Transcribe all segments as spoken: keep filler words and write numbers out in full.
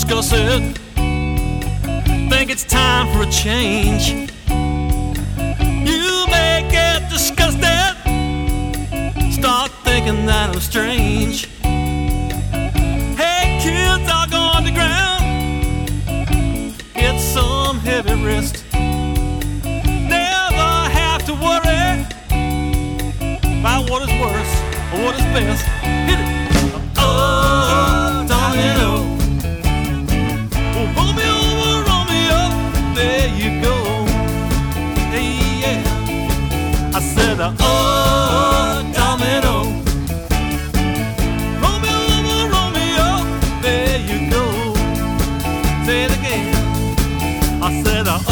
discuss it. Think it's time for a change. You may get disgusted, start thinking that I'm strange. Hey, kids are going to ground, get some heavy rest. Never have to worry about what is worse or what is best. Hit it. Oh, darling, oh. Well, roll me over, roll me up. There you go. Hey, yeah. I said, uh, oh, darling, oh. Roll me over, roll me up. There you go. Say it again. I said, uh, oh.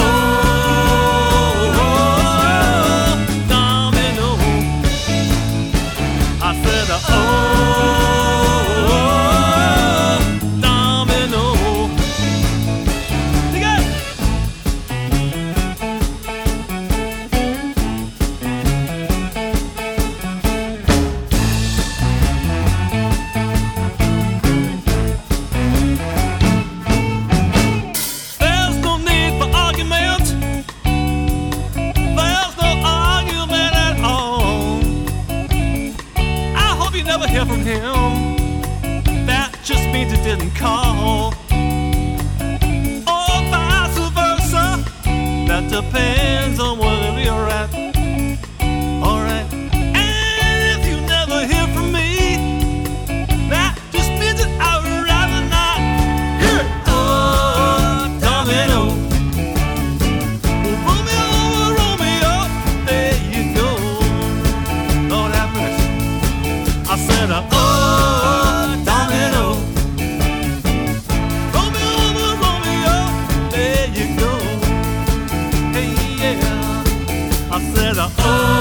Never hear from him. That just means it didn't call. Or vice versa. That depends on wherever you're at. Alright. And if you never hear from me, that just means that I would rather not hear it. Oh, darling, oh. Well, roll me over, roll me up. There you go. Lord have mercy. I said, uh, oh, darling, oh. Roll me over, roll me up. There you go. Hey, yeah. I said, uh, oh.